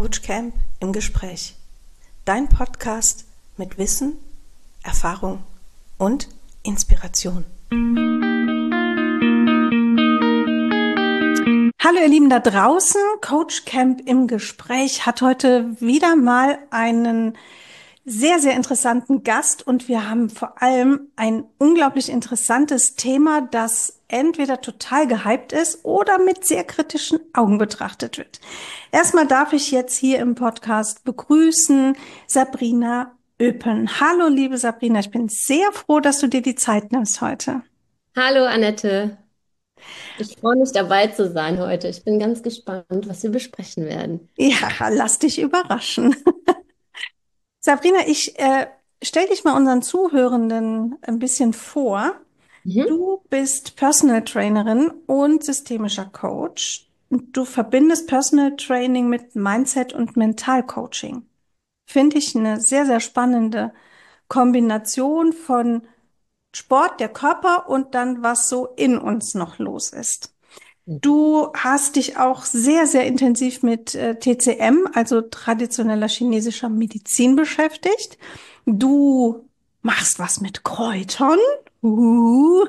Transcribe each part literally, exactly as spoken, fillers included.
Coach Camp im Gespräch. Dein Podcast mit Wissen, Erfahrung und Inspiration. Hallo ihr Lieben da draußen, Coach Camp im Gespräch hat heute wieder mal einen sehr, sehr interessanten Gast und wir haben vor allem ein unglaublich interessantes Thema, das entweder total gehypt ist oder mit sehr kritischen Augen betrachtet wird. Erstmal darf ich jetzt hier im Podcast begrüßen Sabrina Öpen. Hallo liebe Sabrina, ich bin sehr froh, dass du dir die Zeit nimmst heute. Hallo Annette, ich freue mich dabei zu sein heute. Ich bin ganz gespannt, was wir besprechen werden. Ja, lass dich überraschen. Sabrina, ich äh, stell dich mal unseren Zuhörenden ein bisschen vor. Mhm. Du bist Personal Trainerin und systemischer Coach. Du verbindest Personal Training mit Mindset und Mentalcoaching. Finde ich eine sehr, sehr spannende Kombination von Sport, der Körper und dann, was so in uns noch los ist. Du hast dich auch sehr, sehr intensiv mit äh, T C M, also traditioneller chinesischer Medizin beschäftigt. Du machst was mit Kräutern. Uh.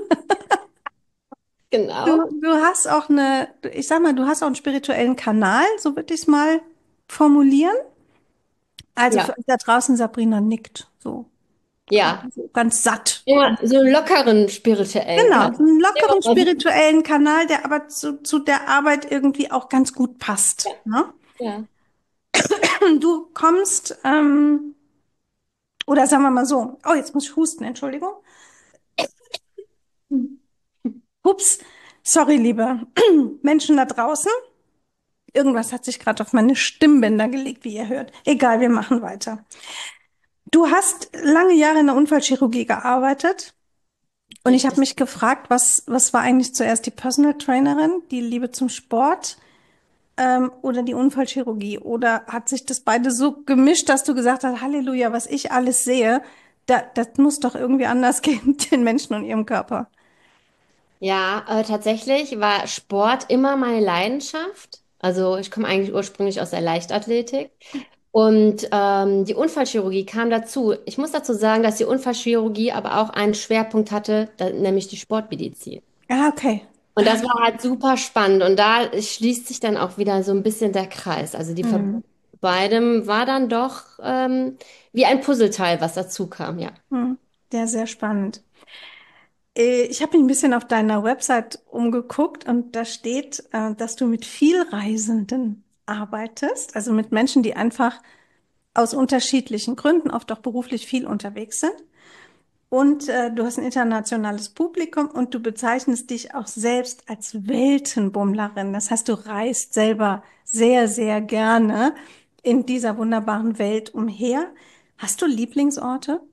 Du, Genau. du hast auch eine, ich sag mal, du hast auch einen spirituellen Kanal, so würde ich es mal formulieren. Also Ja, für euch da draußen, Sabrina nickt so, ja. so ganz satt. Ja, so einen lockeren spirituellen Genau, Kanal. so einen lockeren Ja, spirituellen Kanal, der aber zu, zu der Arbeit irgendwie auch ganz gut passt. Ne? ja. Du kommst, ähm, oder sagen wir mal so, oh, jetzt muss ich husten, Entschuldigung. Hups, sorry, liebe Menschen da draußen. Irgendwas hat sich gerade auf meine Stimmbänder gelegt, wie ihr hört. Egal, wir machen weiter. Du hast lange Jahre in der Unfallchirurgie gearbeitet und ich habe Richtig. mich gefragt, was, was war eigentlich zuerst die Personal Trainerin, die Liebe zum Sport ähm, oder die Unfallchirurgie? Oder hat sich das beide so gemischt, dass du gesagt hast, Halleluja, was ich alles sehe, da, das muss doch irgendwie anders gehen, den Menschen und ihrem Körper. Ja, äh, tatsächlich war Sport immer meine Leidenschaft. Also ich komme eigentlich ursprünglich aus der Leichtathletik. Und ähm, die Unfallchirurgie kam dazu. Ich muss dazu sagen, dass die Unfallchirurgie aber auch einen Schwerpunkt hatte, da, nämlich die Sportmedizin. Ah, okay. Und das war halt super spannend. Und da schließt sich dann auch wieder so ein bisschen der Kreis. Also die Hm. Verbindung zu beidem war dann doch ähm, wie ein Puzzleteil, was dazu kam, ja. Hm. Sehr, sehr spannend. Äh, Ich habe mich ein bisschen auf deiner Website umgeguckt und da steht, äh, dass du mit Vielreisenden arbeitest, also mit Menschen, die einfach aus unterschiedlichen Gründen, oft auch beruflich viel unterwegs sind. Und äh, du hast ein internationales Publikum und du bezeichnest dich auch selbst als Weltenbummlerin. Das heißt, du reist selber sehr, sehr gerne in dieser wunderbaren Welt umher. Hast du Lieblingsorte?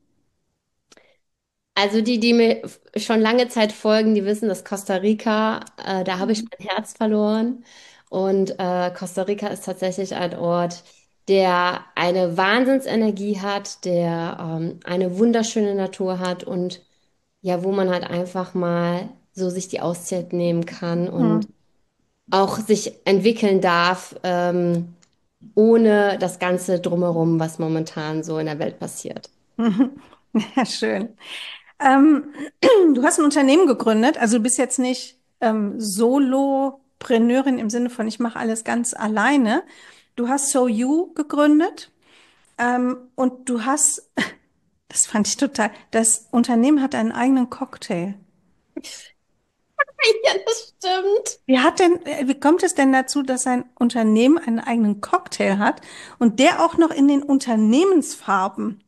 Also die, die mir f- schon lange Zeit folgen, die wissen, dass Costa Rica, äh, da habe ich mein Herz verloren. Und äh, Costa Rica ist tatsächlich ein Ort, der eine Wahnsinnsenergie hat, der ähm, eine wunderschöne Natur hat und ja, wo man halt einfach mal so sich die Auszeit nehmen kann und Hm. auch sich entwickeln darf, ähm, ohne das Ganze drumherum, was momentan so in der Welt passiert. Ja, schön. Ähm, du hast ein Unternehmen gegründet, also du bist jetzt nicht ähm, Solopreneurin im Sinne von, ich mache alles ganz alleine. Du hast So You gegründet ähm, und du hast, das fand ich total, das Unternehmen hat einen eigenen Cocktail. Ja, das stimmt. Wie hat denn, äh, wie kommt es denn dazu, dass ein Unternehmen einen eigenen Cocktail hat und der auch noch in den Unternehmensfarben?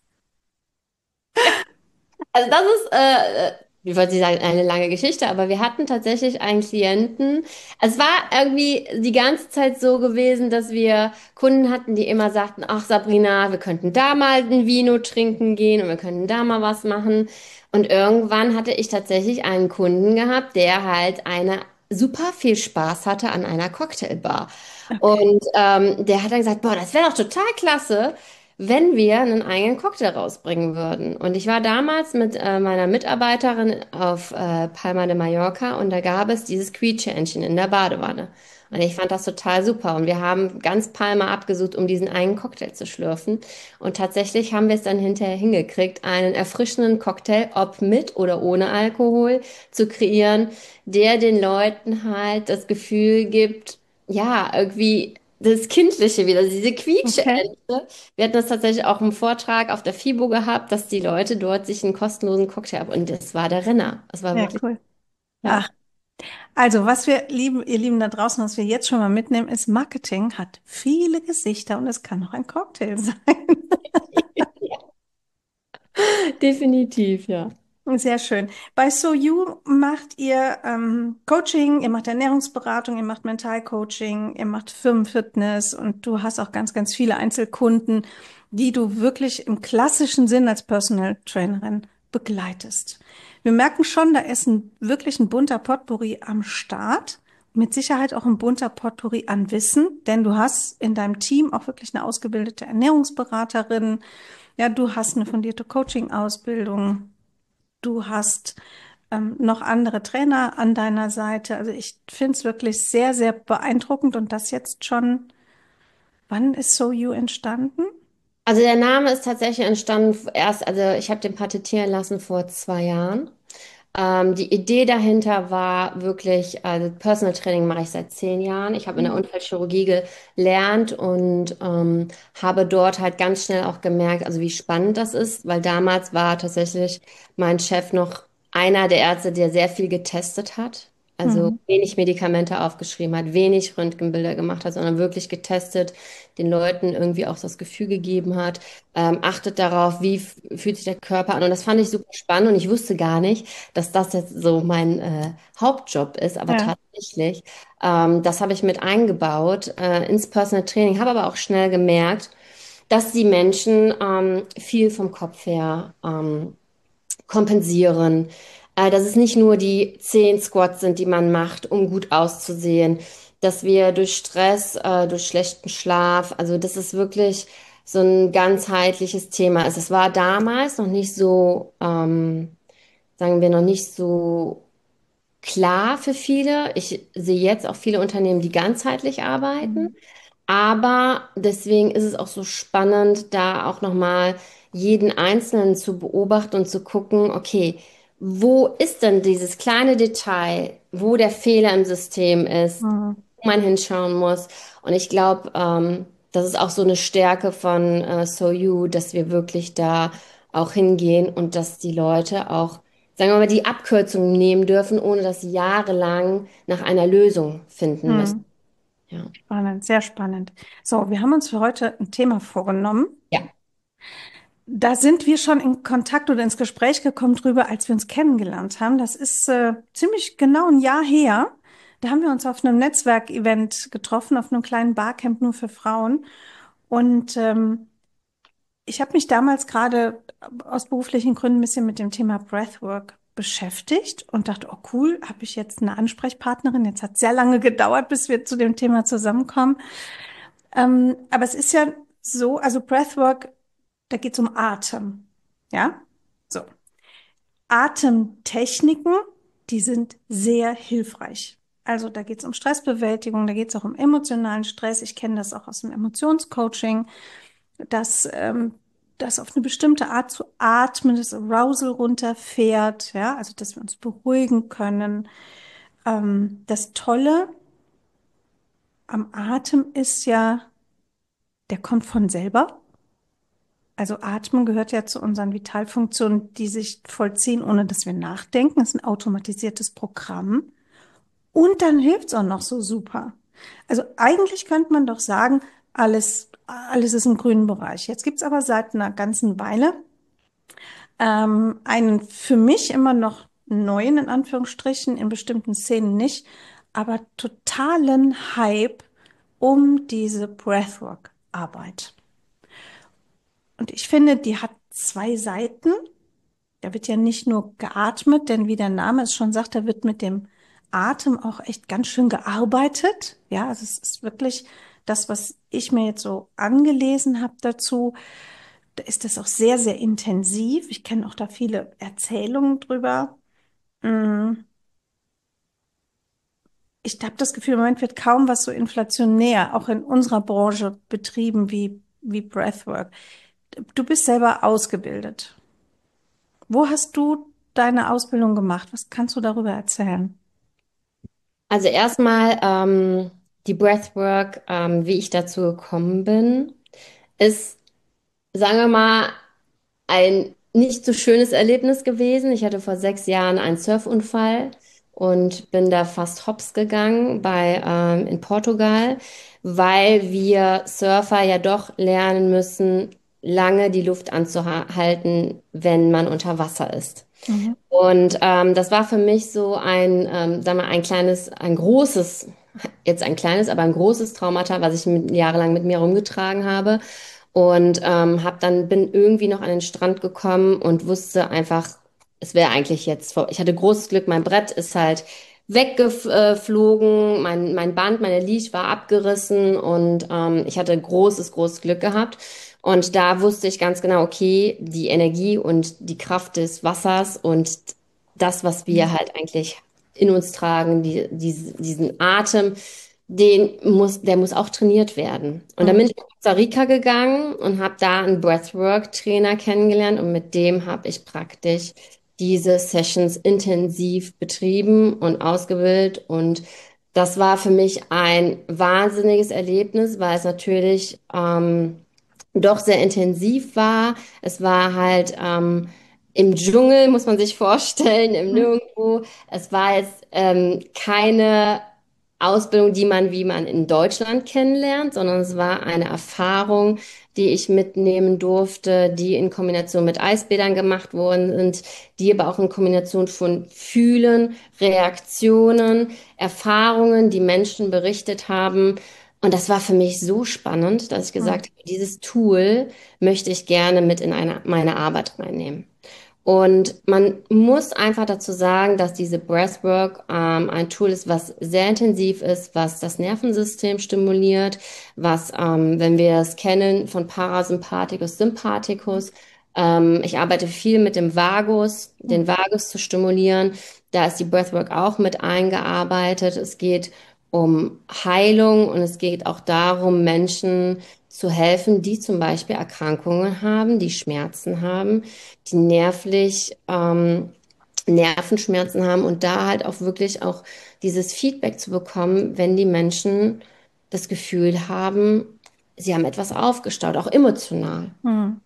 Also das ist, äh, wie wollte ich sagen, eine lange Geschichte, aber wir hatten tatsächlich einen Klienten. Es war irgendwie die ganze Zeit so gewesen, dass wir Kunden hatten, die immer sagten, ach Sabrina, wir könnten da mal ein Vino trinken gehen und wir könnten da mal was machen. Und irgendwann hatte ich tatsächlich einen Kunden gehabt, der halt eine super viel Spaß hatte an einer Cocktailbar. Okay. Und ähm, der hat dann gesagt, boah, das wäre doch total klasse, wenn wir einen eigenen Cocktail rausbringen würden. Und ich war damals mit äh, meiner Mitarbeiterin auf äh, Palma de Mallorca und da gab es dieses Quietscheentchen in der Badewanne. Und ich fand das total super. Und wir haben ganz Palma abgesucht, um diesen einen Cocktail zu schlürfen. Und tatsächlich haben wir es dann hinterher hingekriegt, einen erfrischenden Cocktail, ob mit oder ohne Alkohol, zu kreieren, der den Leuten halt das Gefühl gibt, ja, irgendwie das Kindliche wieder, diese Okay. Quietscheente. Wir hatten das tatsächlich auch im Vortrag auf der FIBO gehabt, dass die Leute dort sich einen kostenlosen Cocktail ab und das war der Renner. Es war Ja, wirklich, cool. ja. Ach, also was wir lieben, ihr Lieben da draußen, was wir jetzt schon mal mitnehmen, ist Marketing hat viele Gesichter und es kann auch ein Cocktail sein. Definitiv, ja. Sehr schön. Bei So You macht ihr ähm, Coaching, ihr macht Ernährungsberatung, ihr macht Mentalcoaching, ihr macht Firmenfitness und du hast auch ganz, ganz viele Einzelkunden, die du wirklich im klassischen Sinn als Personal Trainerin begleitest. Wir merken schon, da ist ein, wirklich ein bunter Potpourri am Start. Mit Sicherheit auch ein bunter Potpourri an Wissen, denn du hast in deinem Team auch wirklich eine ausgebildete Ernährungsberaterin. Ja, du hast eine fundierte Coaching-Ausbildung. Du hast ähm, noch andere Trainer an deiner Seite. Also ich finde es wirklich sehr, sehr beeindruckend und das jetzt schon. Wann ist So You entstanden? Also der Name ist tatsächlich entstanden erst, also ich habe den patentieren lassen vor zwei Jahren. Ähm, die Idee dahinter war wirklich, also Personal Training mache ich seit zehn Jahren. Ich habe in der Mhm. Unfallchirurgie gelernt und ähm, habe dort halt ganz schnell auch gemerkt, also wie spannend das ist, weil damals war tatsächlich mein Chef noch einer der Ärzte, der sehr viel getestet hat. Also Mhm. wenig Medikamente aufgeschrieben hat, wenig Röntgenbilder gemacht hat, sondern wirklich getestet, den Leuten irgendwie auch das Gefühl gegeben hat, ähm, achtet darauf, wie f- fühlt sich der Körper an. Und das fand ich super spannend und ich wusste gar nicht, dass das jetzt so mein äh, Hauptjob ist, aber Ja. tatsächlich, ähm, das habe ich mit eingebaut äh, ins Personal Training, habe aber auch schnell gemerkt, dass die Menschen ähm, viel vom Kopf her ähm, kompensieren, äh, dass es nicht nur die zehn Squats sind, die man macht, um gut auszusehen, dass wir durch Stress, äh, durch schlechten Schlaf, also das ist wirklich so ein ganzheitliches Thema. Also es war damals noch nicht so, ähm, sagen wir, noch nicht so klar für viele. Ich sehe jetzt auch viele Unternehmen, die ganzheitlich arbeiten. Mhm. Aber deswegen ist es auch so spannend, da auch nochmal jeden Einzelnen zu beobachten und zu gucken, okay, wo ist denn dieses kleine Detail, wo der Fehler im System ist, Mhm. wo man hinschauen muss. Und ich glaube, ähm, das ist auch so eine Stärke von äh, So You, dass wir wirklich da auch hingehen und dass die Leute auch, sagen wir mal, die Abkürzungen nehmen dürfen, ohne dass sie jahrelang nach einer Lösung finden müssen. Mhm. Ja. Spannend, sehr spannend. So, wir haben uns für heute ein Thema vorgenommen. Ja. Da sind wir schon in Kontakt oder ins Gespräch gekommen drüber, als wir uns kennengelernt haben. Das ist äh, ziemlich genau ein Jahr her. Da haben wir uns auf einem Netzwerkevent getroffen, auf einem kleinen Barcamp nur für Frauen. Und ähm, ich habe mich damals gerade aus beruflichen Gründen ein bisschen mit dem Thema Breathwork beschäftigt und dachte, oh cool, habe ich jetzt eine Ansprechpartnerin. Jetzt hat es sehr lange gedauert, bis wir zu dem Thema zusammenkommen. Ähm, aber es ist ja so, also Breathwork, da geht es um Atem. Ja? So. Atemtechniken, die sind sehr hilfreich. Also da geht es um Stressbewältigung, da geht es auch um emotionalen Stress. Ich kenne das auch aus dem Emotionscoaching, dass ähm, das auf eine bestimmte Art zu atmen, das Arousal runterfährt, ja, also dass wir uns beruhigen können. Ähm, das Tolle am Atem ist ja, der kommt von selber. Also Atmen gehört ja zu unseren Vitalfunktionen, die sich vollziehen, ohne dass wir nachdenken. Das ist ein automatisiertes Programm. Und dann hilft's auch noch so super. Also eigentlich könnte man doch sagen, alles, alles ist im grünen Bereich. Jetzt gibt's aber seit einer ganzen Weile ähm, einen für mich immer noch neuen, in Anführungsstrichen, in bestimmten Szenen nicht, aber totalen Hype um diese Breathwork-Arbeit. Und ich finde, die hat zwei Seiten. Da wird ja nicht nur geatmet, denn wie der Name es schon sagt, da wird mit dem Atem auch echt ganz schön gearbeitet. Ja, also es ist wirklich das, was ich mir jetzt so angelesen habe dazu, da ist das auch sehr, sehr intensiv. Ich kenne auch da viele Erzählungen drüber. Mm, Ich habe das Gefühl, im Moment wird kaum was so inflationär, auch in unserer Branche betrieben wie, wie Breathwork. Du bist selber ausgebildet. Wo hast du deine Ausbildung gemacht? Was kannst du darüber erzählen? Also erstmal ähm, die Breathwork, ähm, wie ich dazu gekommen bin, ist, sagen wir mal, ein nicht so schönes Erlebnis gewesen. Ich hatte vor sechs Jahren einen Surfunfall und bin da fast hops gegangen bei, ähm, in Portugal, weil wir Surfer ja doch lernen müssen, lange die Luft anzuhalten, wenn man unter Wasser ist. Mhm. Und ähm, das war für mich so ein, ähm, sag mal, ein kleines, ein großes, jetzt ein kleines, aber ein großes Traumata, was ich mit, jahrelang mit mir rumgetragen habe. Und ähm, hab dann bin irgendwie noch an den Strand gekommen und wusste einfach, es wäre eigentlich jetzt vor. Ich hatte großes Glück, mein Brett ist halt weggeflogen, mein, mein Band, meine Leash war abgerissen und ähm, ich hatte großes, großes Glück gehabt. Und da wusste ich ganz genau, okay, die Energie und die Kraft des Wassers und das, was wir halt eigentlich in uns tragen, die, die, diesen Atem, den muss, der muss auch trainiert werden. Und dann bin Mhm. ich nach Costa Rica gegangen und habe da einen Breathwork-Trainer kennengelernt und mit dem habe ich praktisch diese Sessions intensiv betrieben und ausgebildet und das war für mich ein wahnsinniges Erlebnis, weil es natürlich ähm, doch sehr intensiv war. Es war halt ähm, im Dschungel, muss man sich vorstellen, im Mhm. Nirgendwo. Es war jetzt ähm, keine Ausbildung, die man, wie man in Deutschland kennenlernt, sondern es war eine Erfahrung, die ich mitnehmen durfte, die in Kombination mit Eisbädern gemacht worden sind, die aber auch in Kombination von Fühlen, Reaktionen, Erfahrungen, die Menschen berichtet haben. Und das war für mich so spannend, dass ich Mhm. gesagt habe, dieses Tool möchte ich gerne mit in eine, meine Arbeit reinnehmen. Und man muss einfach dazu sagen, dass diese Breathwork ähm, ein Tool ist, was sehr intensiv ist, was das Nervensystem stimuliert, was, ähm, wenn wir es kennen, von Parasympathikus, Sympathikus. Ähm, ich arbeite viel mit dem Vagus, den Vagus zu stimulieren. Da ist die Breathwork auch mit eingearbeitet. Es geht um Heilung und es geht auch darum, Menschen zu helfen, die zum Beispiel Erkrankungen haben, die Schmerzen haben, die nervlich ähm, Nervenschmerzen haben und da halt auch wirklich auch dieses Feedback zu bekommen, wenn die Menschen das Gefühl haben, sie haben etwas aufgestaut, auch emotional. Mhm.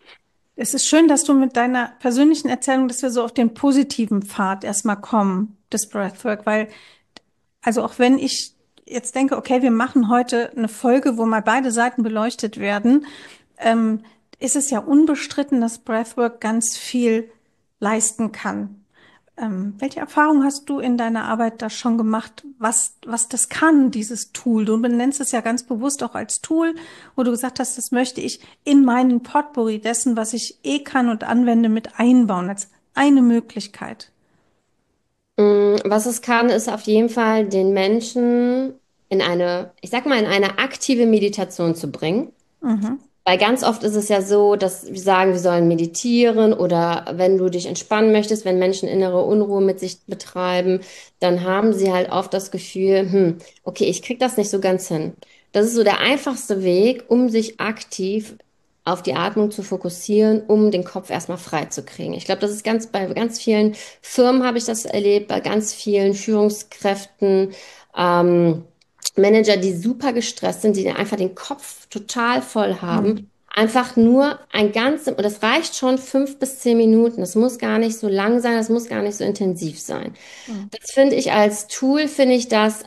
Es ist schön, dass du mit deiner persönlichen Erzählung, dass wir so auf den positiven Pfad erstmal kommen, des Breathwork, weil, also auch wenn ich jetzt denke, okay, wir machen heute eine Folge, wo mal beide Seiten beleuchtet werden, ähm, ist es ja unbestritten, dass Breathwork ganz viel leisten kann. Ähm, welche Erfahrungen hast du in deiner Arbeit da schon gemacht, was, was das kann, dieses Tool? Du benennst es ja ganz bewusst auch als Tool, wo du gesagt hast, das möchte ich in meinen Potpourri dessen, was ich eh kann und anwende, mit einbauen, als eine Möglichkeit. Mm, Was es kann, ist auf jeden Fall den Menschen in eine, ich sag mal, in eine aktive Meditation zu bringen. Mhm. Weil ganz oft ist es ja so, dass wir sagen, wir sollen meditieren oder wenn du dich entspannen möchtest, wenn Menschen innere Unruhe mit sich betreiben, dann haben sie halt oft das Gefühl, hm, okay, ich krieg das nicht so ganz hin. Das ist so der einfachste Weg, um sich aktiv auf die Atmung zu fokussieren, um den Kopf erstmal frei zu kriegen. Ich glaube, das ist ganz bei ganz vielen Firmen habe ich das erlebt, bei ganz vielen Führungskräften. Ähm, Manager, die super gestresst sind, die einfach den Kopf total voll haben, Mhm. einfach nur ein ganz, und das reicht schon fünf bis zehn Minuten. Das muss gar nicht so lang sein, das muss gar nicht so intensiv sein. Mhm. Das finde ich als Tool, finde ich das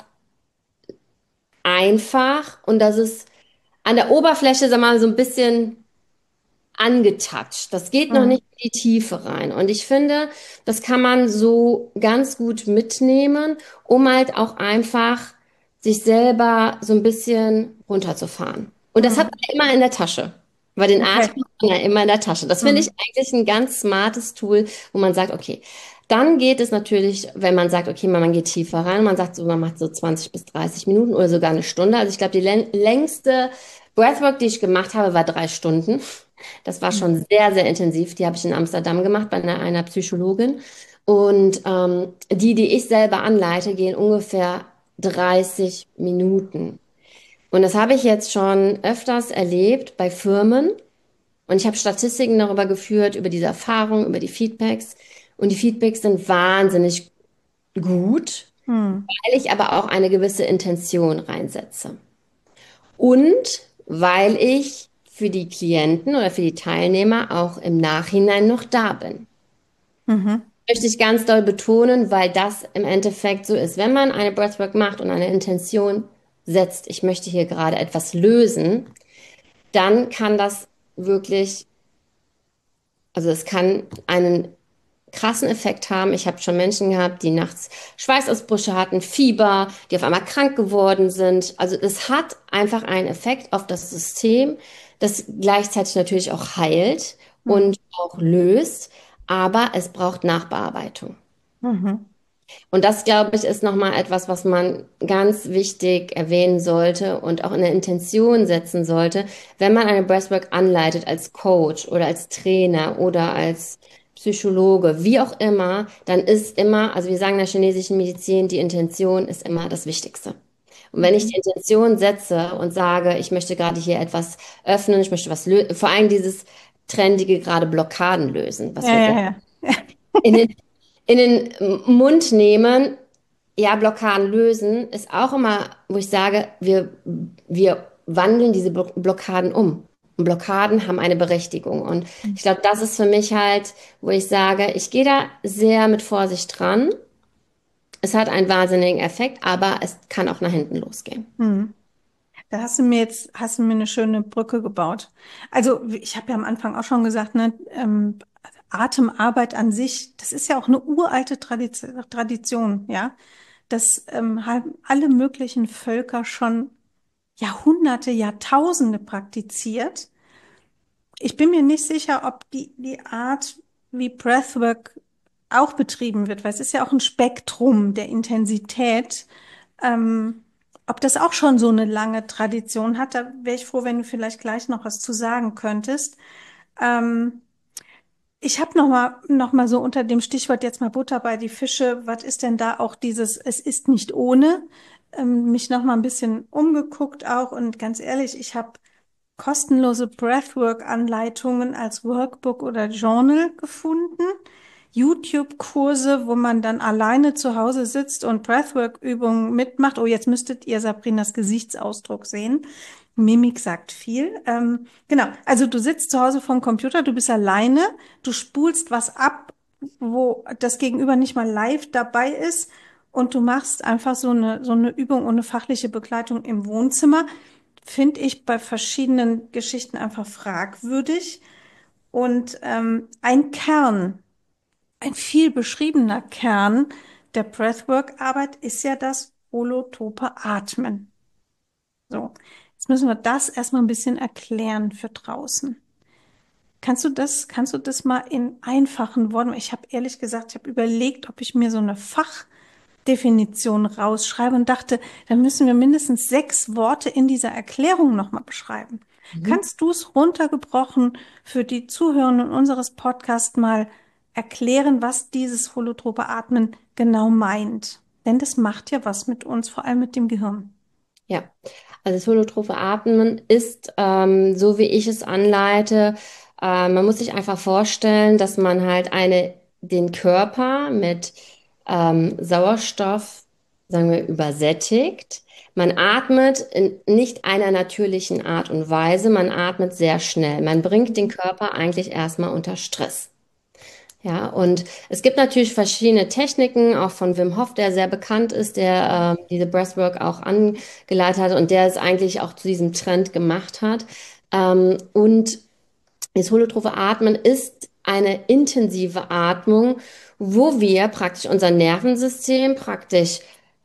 einfach und das ist an der Oberfläche, sag mal, so ein bisschen angetatscht. Das geht noch Mhm. nicht in die Tiefe rein. Und ich finde, das kann man so ganz gut mitnehmen, um halt auch einfach sich selber so ein bisschen runterzufahren. Und das hat Mhm. man immer in der Tasche. Weil den Okay. Atem hat man ja immer in der Tasche. Das finde ich Mhm. eigentlich ein ganz smartes Tool, wo man sagt, okay, Dann geht es natürlich, wenn man sagt, okay, man, man geht tiefer rein, man sagt so, man macht so zwanzig bis dreißig Minuten oder sogar eine Stunde. Also ich glaube, die län- längste Breathwork, die ich gemacht habe, war drei Stunden. Das war schon sehr, sehr intensiv. Die habe ich in Amsterdam gemacht bei einer, einer Psychologin. Und ähm, die, die ich selber anleite, gehen ungefähr dreißig Minuten. Und das habe ich jetzt schon öfters erlebt bei Firmen. Und ich habe Statistiken darüber geführt, über diese Erfahrung, über die Feedbacks. Und die Feedbacks sind wahnsinnig gut, Hm. weil ich aber auch eine gewisse Intention reinsetze. Und weil ich für die Klienten oder für die Teilnehmer auch im Nachhinein noch da bin. Mhm. Möchte ich ganz doll betonen, weil das im Endeffekt so ist. Wenn man eine Breathwork macht und eine Intention setzt, ich möchte hier gerade etwas lösen, dann kann das wirklich, also es kann einen krassen Effekt haben. Ich habe schon Menschen gehabt, die nachts Schweißausbrüche hatten, Fieber, die auf einmal krank geworden sind. Also es hat einfach einen Effekt auf das System, das gleichzeitig natürlich auch heilt Hm. und auch löst, aber es braucht Nachbearbeitung. Mhm. Und das, glaube ich, ist nochmal etwas, was man ganz wichtig erwähnen sollte und auch in der Intention setzen sollte, wenn man eine Breathwork anleitet als Coach oder als Trainer oder als Psychologe, wie auch immer, dann ist immer, also wir sagen in der chinesischen Medizin, die Intention ist immer das Wichtigste. Und wenn ich die Mhm. Intention setze und sage, ich möchte gerade hier etwas öffnen, ich möchte was lösen, vor allem dieses trendige gerade Blockaden lösen, was Ja, wir ja, ja. in den, in den Mund nehmen, ja, Blockaden lösen, ist auch immer, wo ich sage, wir, wir wandeln diese Blo- Blockaden um. Und Blockaden haben eine Berechtigung. Und ich glaube, das ist für mich halt, wo ich sage, ich gehe da sehr mit Vorsicht dran. Es hat einen wahnsinnigen Effekt, aber es kann auch nach hinten losgehen. Hm. Da hast du mir jetzt, hast du mir eine schöne Brücke gebaut. Also ich habe ja am Anfang auch schon gesagt, ne, ähm, Atemarbeit an sich, das ist ja auch eine uralte Tradiz Tradition, ja. Das ähm, haben alle möglichen Völker schon Jahrhunderte, Jahrtausende praktiziert. Ich bin mir nicht sicher, ob die, die Art, wie Breathwork auch betrieben wird, weil es ist ja auch ein Spektrum der Intensität. Ähm, ob das auch schon so eine lange Tradition hat, da wäre ich froh, wenn du vielleicht gleich noch was zu sagen könntest. Ähm, ich habe noch mal, noch mal so unter dem Stichwort jetzt mal Butter bei die Fische. Was ist denn da auch dieses, es ist nicht ohne, ähm, mich noch mal ein bisschen umgeguckt auch. Und ganz ehrlich, ich habe kostenlose Breathwork-Anleitungen als Workbook oder Journal gefunden. YouTube-Kurse, wo man dann alleine zu Hause sitzt und Breathwork-Übungen mitmacht. Oh, jetzt müsstet ihr Sabrinas Gesichtsausdruck sehen. Mimik sagt viel. Ähm, genau, also du sitzt zu Hause vorm Computer, du bist alleine, du spulst was ab, wo das Gegenüber nicht mal live dabei ist und du machst einfach so eine, so eine Übung ohne fachliche Begleitung im Wohnzimmer. Finde ich bei verschiedenen Geschichten einfach fragwürdig. Und ähm, ein Kern, ein viel beschriebener Kern der Breathwork-Arbeit ist ja das holotrope Atmen. So, jetzt müssen wir das erstmal ein bisschen erklären für draußen. Kannst du das, kannst du das mal in einfachen Worten? Ich habe ehrlich gesagt, ich habe überlegt, ob ich mir so eine Fachdefinition rausschreibe und dachte, dann müssen wir mindestens sechs Worte in dieser Erklärung nochmal beschreiben. Mhm. Kannst du es runtergebrochen für die Zuhörenden unseres Podcasts mal erklären, was dieses holotrope Atmen genau meint? Denn das macht ja was mit uns, vor allem mit dem Gehirn. Ja, also das holotrophe Atmen ist, ähm, so wie ich es anleite, äh, man muss sich einfach vorstellen, dass man halt eine, den Körper mit ähm, Sauerstoff, sagen wir, übersättigt. Man atmet in nicht einer natürlichen Art und Weise, man atmet sehr schnell. Man bringt den Körper eigentlich erstmal unter Stress. Ja, und es gibt natürlich verschiedene Techniken, auch von Wim Hof, der sehr bekannt ist, der ähm, diese Breathwork auch angeleitet hat und der es eigentlich auch zu diesem Trend gemacht hat. Ähm, und das holotrophe Atmen ist eine intensive Atmung, wo wir praktisch unser Nervensystem praktisch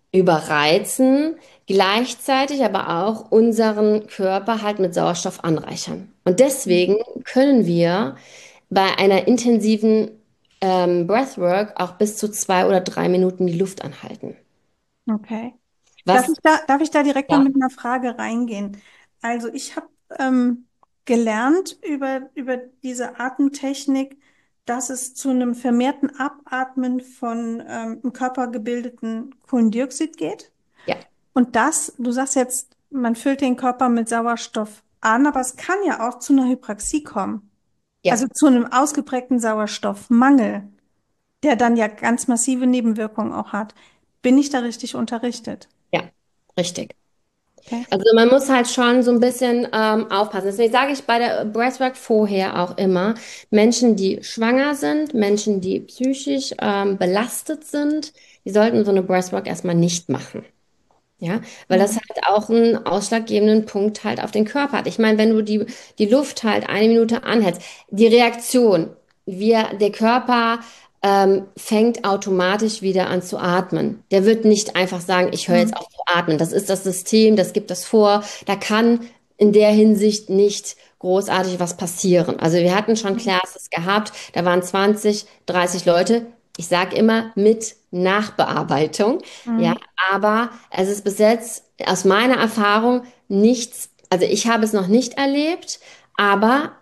überreizen, gleichzeitig aber auch unseren Körper halt mit Sauerstoff anreichern. Und deswegen können wir bei einer intensiven ähm, Breathwork auch bis zu zwei oder drei Minuten die Luft anhalten. Okay. Darf Was, ich da, darf ich da direkt mal ja, mit einer Frage reingehen? Also ich habe ähm, gelernt über, über diese Atemtechnik, dass es zu einem vermehrten Abatmen von ähm, im Körper gebildeten Kohlendioxid geht. ja, Und das, du sagst jetzt, man füllt den Körper mit Sauerstoff an, aber es kann ja auch zu einer Hypraxie kommen. ja, Also zu einem ausgeprägten Sauerstoffmangel, der dann ja ganz massive Nebenwirkungen auch hat. Bin ich da richtig unterrichtet? ja, richtig. Okay. Also man muss halt schon so ein bisschen ähm, aufpassen. Deswegen sage ich bei der Breathwork vorher auch immer, Menschen, die schwanger sind, Menschen, die psychisch ähm, belastet sind, die sollten so eine Breathwork erstmal nicht machen. Ja, weil das Mhm. halt auch einen ausschlaggebenden Punkt halt auf den Körper hat. Ich meine, wenn du die, die Luft halt eine Minute anhältst, die Reaktion, wir, der Körper ähm, fängt automatisch wieder an zu atmen. Der wird nicht einfach sagen, ich höre jetzt Mhm. auf zu atmen. Das ist das System, das gibt das vor. Da kann in der Hinsicht nicht großartig was passieren. Also wir hatten schon Classes gehabt, da waren zwanzig, dreißig Leute. Ich sage immer mit Nachbearbeitung. Ja, Mhm. aber es ist bis jetzt aus meiner Erfahrung nichts, also ich habe es noch nicht erlebt, aber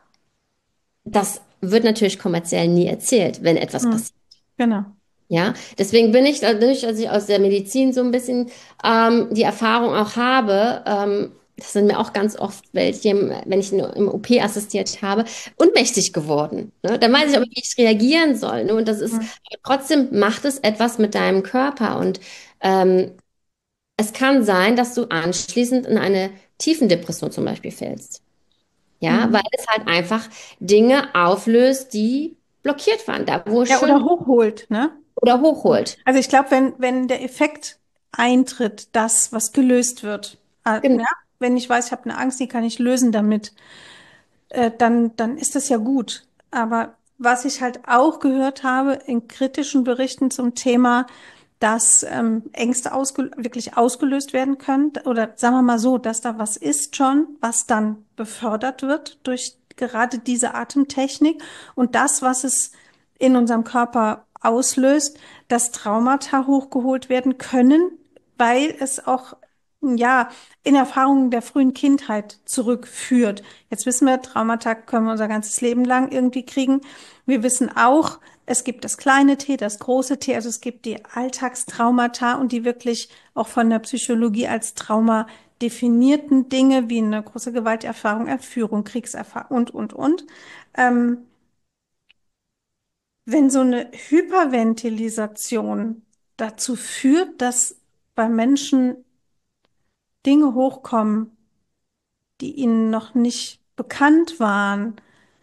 das wird natürlich kommerziell nie erzählt, wenn etwas Mhm. passiert. Genau. Ja, deswegen bin ich dadurch, dass ich aus der Medizin so ein bisschen ähm, die Erfahrung auch habe, ähm, das sind mir auch ganz oft welche, wenn ich im O P assistiert habe, ohnmächtig geworden. Ne? Dann weiß ich aber, wie ich reagieren soll. Ne? Und das ist, Mhm. trotzdem macht es etwas mit deinem Körper. Und ähm, es kann sein, dass du anschließend in eine Tiefendepression zum Beispiel fällst. Ja, weil Mhm. es halt einfach Dinge auflöst, die blockiert waren, da wo es Ja, oder schön hochholt, ne? oder hochholt. Also ich glaube, wenn, wenn der Effekt eintritt, das, was gelöst wird, äh, Genau. ja, wenn ich weiß, ich habe eine Angst, die kann ich lösen damit, äh, dann, dann ist das ja gut. Aber was ich halt auch gehört habe in kritischen Berichten zum Thema, dass ähm, Ängste ausge wirklich ausgelöst werden können, oder sagen wir mal so, dass da was ist schon, was dann befördert wird durch gerade diese Atemtechnik und das, was es in unserem Körper auslöst, dass Traumata hochgeholt werden können, weil es auch ja, in Erfahrungen der frühen Kindheit zurückführt. Jetzt wissen wir, Traumata können wir unser ganzes Leben lang irgendwie kriegen. Wir wissen auch, es gibt das kleine T, das große T, also es gibt die Alltagstraumata und die wirklich auch von der Psychologie als Trauma definierten Dinge wie eine große Gewalterfahrung, Erführung, Kriegserfahrung und, und, und. Ähm, wenn so eine Hyperventilisation dazu führt, dass bei Menschen Dinge hochkommen, die ihnen noch nicht bekannt waren,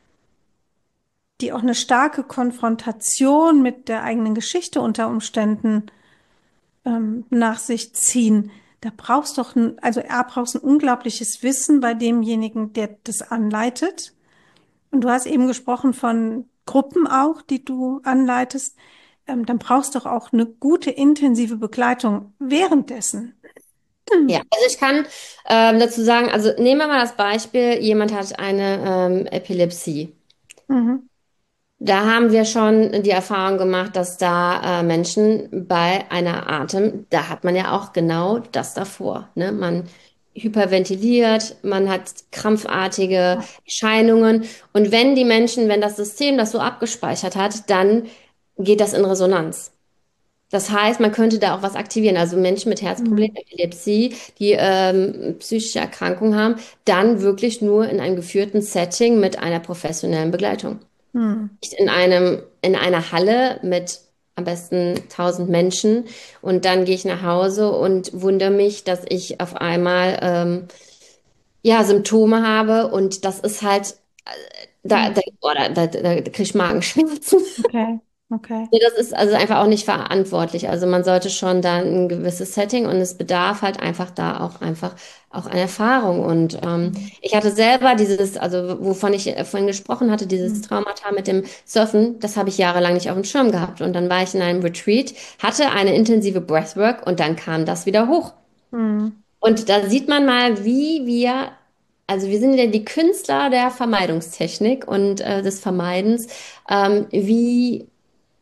die auch eine starke Konfrontation mit der eigenen Geschichte unter Umständen ähm, nach sich ziehen. Da brauchst doch ein, also er brauchst ein unglaubliches Wissen bei demjenigen, der das anleitet. Und du hast eben gesprochen von Gruppen auch, die du anleitest. Ähm, dann brauchst du doch auch eine gute, intensive Begleitung währenddessen. Ja, also ich kann ähm, dazu sagen, also nehmen wir mal das Beispiel, jemand hat eine ähm, Epilepsie. Mhm. Da haben wir schon die Erfahrung gemacht, dass da äh, Menschen bei einer Atem, da hat man ja auch genau das davor. Ne? Man hyperventiliert, man hat krampfartige Erscheinungen. Und wenn die Menschen, wenn das System das so abgespeichert hat, dann geht das in Resonanz. Das heißt, man könnte da auch was aktivieren. Also Menschen mit Herzproblemen, Mhm. Epilepsie, die ähm, psychische Erkrankungen haben, dann wirklich nur in einem geführten Setting mit einer professionellen Begleitung. Mhm. Nicht in einem, in einer Halle mit am besten tausend Menschen und dann gehe ich nach Hause und wundere mich, dass ich auf einmal ähm, ja Symptome habe und das ist halt da, Mhm. da, oh, da, da, da kriege ich Magenschmerzen. Okay, okay. Nee, das ist also einfach auch nicht verantwortlich. Also man sollte schon da ein gewisses Setting und es bedarf halt einfach da auch einfach auch eine Erfahrung. Und ähm, Mhm. ich hatte selber dieses, also wovon ich äh, vorhin gesprochen hatte, dieses Mhm. Traumata mit dem Surfen, das habe ich jahrelang nicht auf dem Schirm gehabt. Und dann war ich in einem Retreat, hatte eine intensive Breathwork und dann kam das wieder hoch. Mhm. Und da sieht man mal, wie wir, also wir sind ja die Künstler der Vermeidungstechnik und äh, des Vermeidens, ähm, wie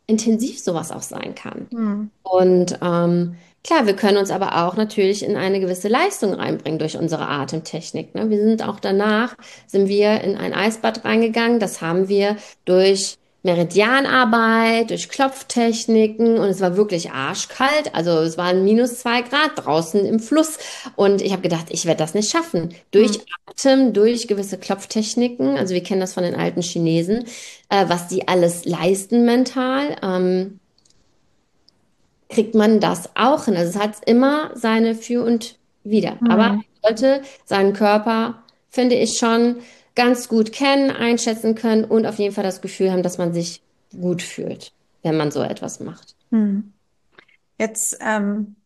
intensiv sowas auch sein kann. Hm. Und ähm, klar, wir können uns aber auch natürlich in eine gewisse Leistung reinbringen durch unsere Atemtechnik. Ne? Wir sind auch danach, sind wir in ein Eisbad reingegangen. Das haben wir durch Meridianarbeit, durch Klopftechniken und es war wirklich arschkalt. Also es waren minus zwei Grad draußen im Fluss. Und ich habe gedacht, ich werde das nicht schaffen. Hm. Durch Atem, durch gewisse Klopftechniken, also wir kennen das von den alten Chinesen, äh, was die alles leisten mental. Ähm, kriegt man das auch hin. Also es hat immer seine Für und Wider. Aber Hm. man sollte seinen Körper, finde ich, schon ganz gut kennen, einschätzen können und auf jeden Fall das Gefühl haben, dass man sich gut fühlt, wenn man so etwas macht. Hm. Jetzt, ähm,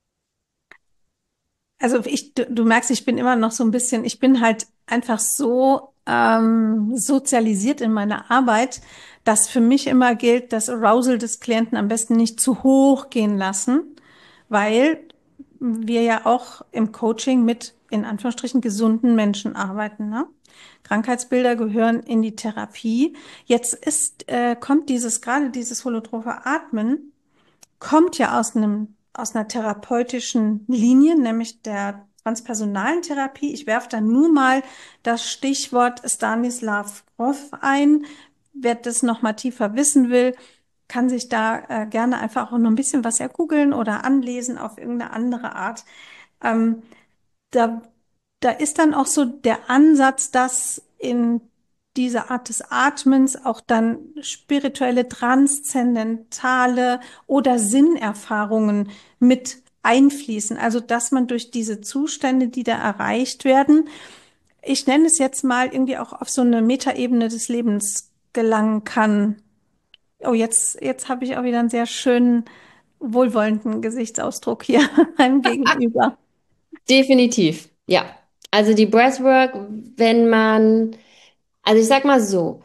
also ich, du, du merkst, ich bin immer noch so ein bisschen, ich bin halt einfach so ähm, sozialisiert in meiner Arbeit, dass für mich immer gilt, das Arousal des Klienten am besten nicht zu hoch gehen lassen, weil wir ja auch im Coaching mit in Anführungsstrichen gesunden Menschen arbeiten, ne? Krankheitsbilder gehören in die Therapie. Jetzt ist, äh, kommt dieses, gerade dieses holotrophe Atmen, kommt ja aus einem, aus einer therapeutischen Linie, nämlich der transpersonalen Therapie. Ich werfe da nur mal das Stichwort Stanislav Grof ein. Wer das noch mal tiefer wissen will, kann sich da äh, gerne einfach auch noch ein bisschen was ergoogeln oder anlesen auf irgendeine andere Art. Ähm, da, da ist dann auch so der Ansatz, dass in dieser Art des Atmens auch dann spirituelle, transzendentale oder Sinnerfahrungen mit einfließen. Also, dass man durch diese Zustände, die da erreicht werden, ich nenne es jetzt mal irgendwie auch auf so eine Metaebene des Lebens gelangen kann. Oh, jetzt, jetzt habe ich auch wieder einen sehr schönen, wohlwollenden Gesichtsausdruck hier beim Gegenüber. Definitiv, ja. Also die Breathwork, wenn man, also ich sag mal so,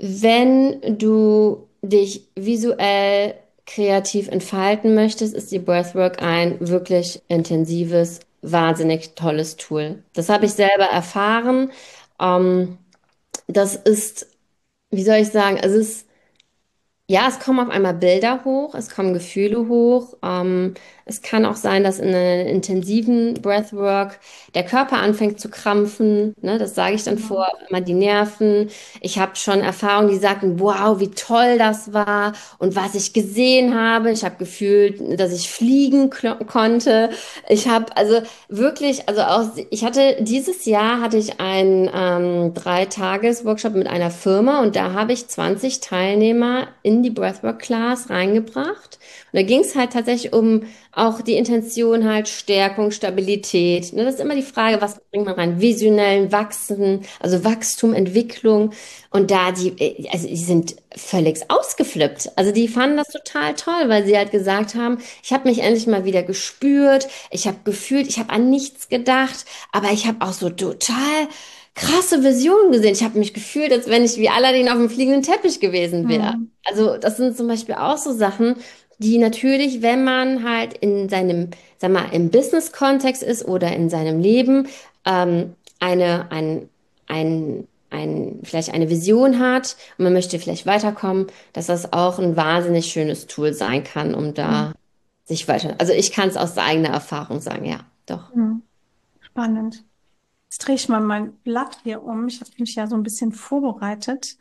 wenn du dich visuell kreativ entfalten möchtest, ist die Breathwork ein wirklich intensives, wahnsinnig tolles Tool. Das habe ich selber erfahren. Ähm, das ist, wie soll ich sagen, es ist ja, es kommen auf einmal Bilder hoch, es kommen Gefühle hoch. Ähm, es kann auch sein, dass in einer intensiven Breathwork der Körper anfängt zu krampfen. Ne, das sage ich dann vor, immer die Nerven. Ich habe schon Erfahrungen, die sagten, wow, wie toll das war und was ich gesehen habe. Ich habe gefühlt, dass ich fliegen klo- konnte. Ich habe also wirklich, also auch, ich hatte dieses Jahr hatte ich einen ähm, Drei-Tages-Workshop mit einer Firma und da habe ich zwanzig Teilnehmer in die Breathwork-Class reingebracht. Und da ging es halt tatsächlich um auch die Intention halt Stärkung, Stabilität. Ne, das ist immer die Frage, was bringt man rein? Visionellen Wachsen, also Wachstum, Entwicklung. Und da die, äh, also die sind völlig ausgeflippt. Also die fanden das total toll, weil sie halt gesagt haben, ich habe mich endlich mal wieder gespürt, ich habe gefühlt, ich habe an nichts gedacht, aber ich habe auch so total krasse Visionen gesehen. Ich habe mich gefühlt, als wenn ich wie Aladdin auf dem fliegenden Teppich gewesen wäre. Hm. Also das sind zum Beispiel auch so Sachen, die natürlich, wenn man halt in seinem, sag mal, im Business-Kontext ist oder in seinem Leben, ähm, eine, ein, ein, ein, vielleicht eine Vision hat und man möchte vielleicht weiterkommen, dass das auch ein wahnsinnig schönes Tool sein kann, um Hm. da sich weiter. Also ich kann es aus eigener Erfahrung sagen, ja, doch. Hm. Spannend. Jetzt drehe ich mal mein Blatt hier um. Ich habe mich ja so ein bisschen vorbereitet.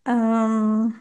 Ähm,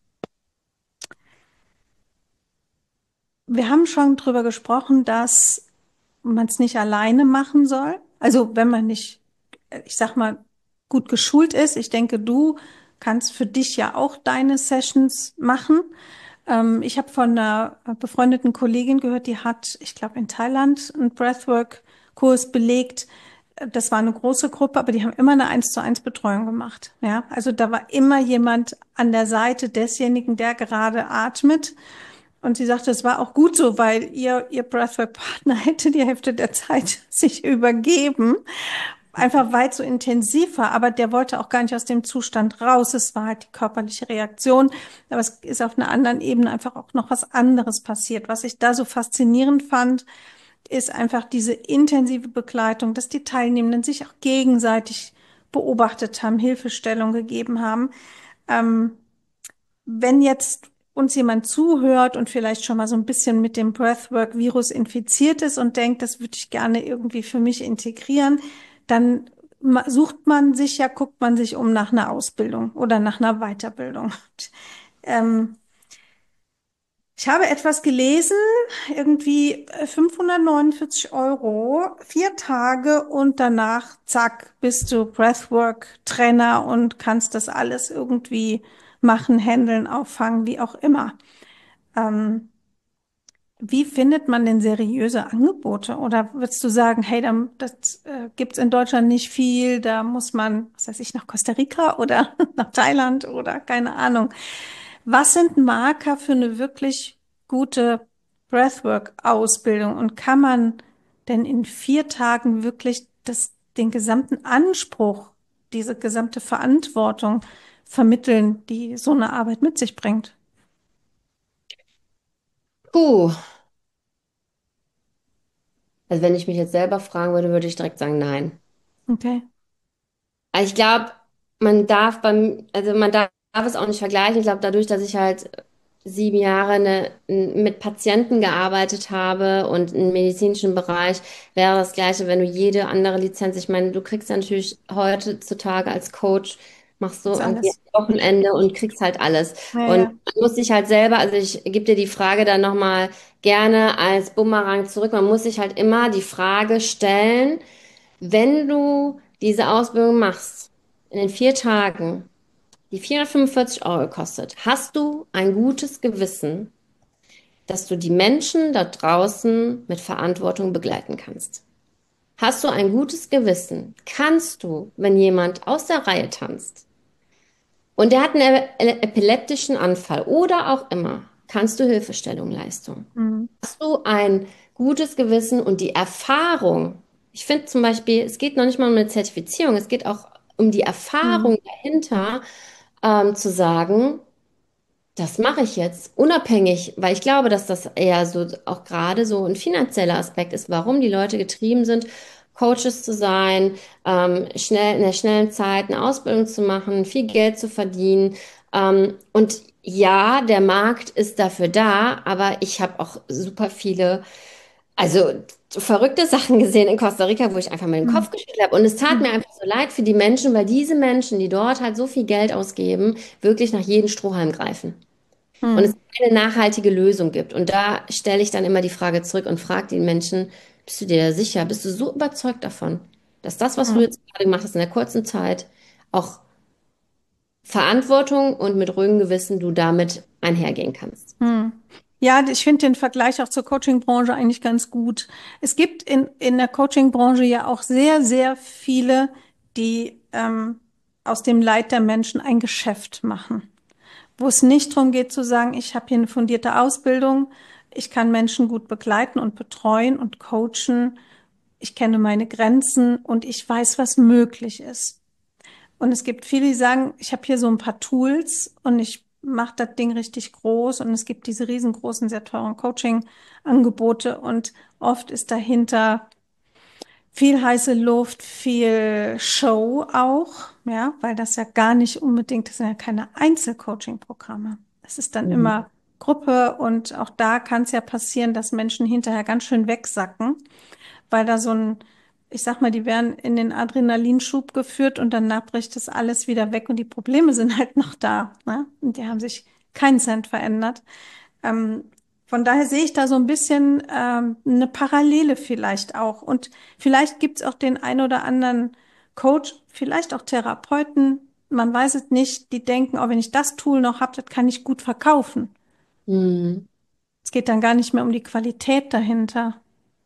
wir haben schon drüber gesprochen, dass man es nicht alleine machen soll. Also wenn man nicht, äh, ich sag mal, gut geschult ist. Ich denke, du kannst für dich ja auch deine Sessions machen. Ähm, ich habe von einer befreundeten Kollegin gehört, die hat, ich glaube, in Thailand einen Breathwork-Kurs belegt. Das war eine große Gruppe, aber die haben immer eine eins zu eins Betreuung gemacht. Ja, also da war immer jemand an der Seite desjenigen, der gerade atmet. Und sie sagte, es war auch gut so, weil ihr, ihr Breathwork-Partner hätte die Hälfte der Zeit sich übergeben. Einfach weil es so intensiv war, aber der wollte auch gar nicht aus dem Zustand raus. Es war halt die körperliche Reaktion, aber es ist auf einer anderen Ebene einfach auch noch was anderes passiert. Was ich da so faszinierend fand, ist einfach diese intensive Begleitung, dass die Teilnehmenden sich auch gegenseitig beobachtet haben, Hilfestellung gegeben haben. Ähm, wenn jetzt uns jemand zuhört und vielleicht schon mal so ein bisschen mit dem Breathwork-Virus infiziert ist und denkt, das würde ich gerne irgendwie für mich integrieren, dann ma- sucht man sich ja, guckt man sich um nach einer Ausbildung oder nach einer Weiterbildung. Ähm, Ich habe etwas gelesen, irgendwie äh, fünfhundertneunundvierzig Euro, vier Tage und danach, zack, bist du Breathwork-Trainer und kannst das alles irgendwie machen, handeln, auffangen, wie auch immer. Ähm, Wie findet man denn seriöse Angebote? Oder würdest du sagen, hey, dann, das äh, gibt's in Deutschland nicht viel, da muss man, was weiß ich, nach Costa Rica oder nach Thailand oder keine Ahnung. Was sind Marker für eine wirklich gute Breathwork-Ausbildung? Und kann man denn in vier Tagen wirklich das, den gesamten Anspruch, diese gesamte Verantwortung vermitteln, die so eine Arbeit mit sich bringt? Puh. Also wenn ich mich jetzt selber fragen würde, würde ich direkt sagen, nein. Okay. Also ich glaube, man darf beim, also man darf es auch nicht vergleichen. Ich glaube, dadurch, dass ich halt sieben Jahre eine, mit Patienten gearbeitet habe und im medizinischen Bereich, wäre das Gleiche, wenn du jede andere Lizenz, ich meine, du kriegst ja natürlich heutzutage als Coach, machst du Ist irgendwie alles. ein Wochenende und kriegst halt alles. Ja, Und ja. man muss sich halt selber, also ich gebe dir die Frage dann nochmal gerne als Bumerang zurück, man muss sich halt immer die Frage stellen, wenn du diese Ausbildung machst, in den vier Tagen, die vierhundertfünfundvierzig Euro kostet, hast du ein gutes Gewissen, dass du die Menschen da draußen mit Verantwortung begleiten kannst? Hast du ein gutes Gewissen? Kannst du, wenn jemand aus der Reihe tanzt und der hat einen ep- epileptischen Anfall oder auch immer, kannst du Hilfestellung leisten? Mhm. Hast du ein gutes Gewissen und die Erfahrung? Ich finde zum Beispiel, es geht noch nicht mal um eine Zertifizierung, es geht auch um die Erfahrung Mhm. dahinter, ähm, zu sagen, das mache ich jetzt unabhängig, weil ich glaube, dass das eher so auch gerade so ein finanzieller Aspekt ist, warum die Leute getrieben sind, Coaches zu sein, ähm, schnell in der schnellen Zeit eine Ausbildung zu machen, viel Geld zu verdienen. Ähm, und ja, der Markt ist dafür da, aber ich habe auch super viele, also verrückte Sachen gesehen in Costa Rica, wo ich einfach mal den Kopf Mhm. geschüttelt habe. Und es tat mir Mhm. einfach so leid für die Menschen, weil diese Menschen, die dort halt so viel Geld ausgeben, wirklich nach jedem Strohhalm greifen und es Mhm. keine nachhaltige Lösung gibt. Und da stelle ich dann immer die Frage zurück und frage den Menschen, bist du dir da sicher? Bist du so überzeugt davon, dass das, was du Mhm. jetzt gerade gemacht hast in der kurzen Zeit, auch Verantwortung und mit ruhigem Gewissen du damit einhergehen kannst? Mhm. Ja, ich finde den Vergleich auch zur Coaching-Branche eigentlich ganz gut. Es gibt in, in der Coaching-Branche ja auch sehr, sehr viele, die ähm, aus dem Leid der Menschen ein Geschäft machen, wo es nicht darum geht zu sagen, ich habe hier eine fundierte Ausbildung, ich kann Menschen gut begleiten und betreuen und coachen, ich kenne meine Grenzen und ich weiß, was möglich ist. Und es gibt viele, die sagen, ich habe hier so ein paar Tools und ich mache das Ding richtig groß. Und es gibt diese riesengroßen, sehr teuren Coaching-Angebote. Und oft ist dahinter viel heiße Luft, viel Show auch, ja, weil das ja gar nicht unbedingt, das sind ja keine Einzelcoaching-Programme. Es ist dann Mhm. immer Gruppe und auch da kann es ja passieren, dass Menschen hinterher ganz schön wegsacken, weil da so ein, ich sag mal, die werden in den Adrenalinschub geführt und danach bricht das alles wieder weg und die Probleme sind halt noch da, ne? Und die haben sich keinen Cent verändert. Ähm, von daher sehe ich da so ein bisschen ähm, eine Parallele vielleicht auch. Und vielleicht gibt's auch den ein oder anderen Coach, vielleicht auch Therapeuten, man weiß es nicht, die denken, oh, wenn ich das Tool noch habe, das kann ich gut verkaufen. Mhm. Es geht dann gar nicht mehr um die Qualität dahinter.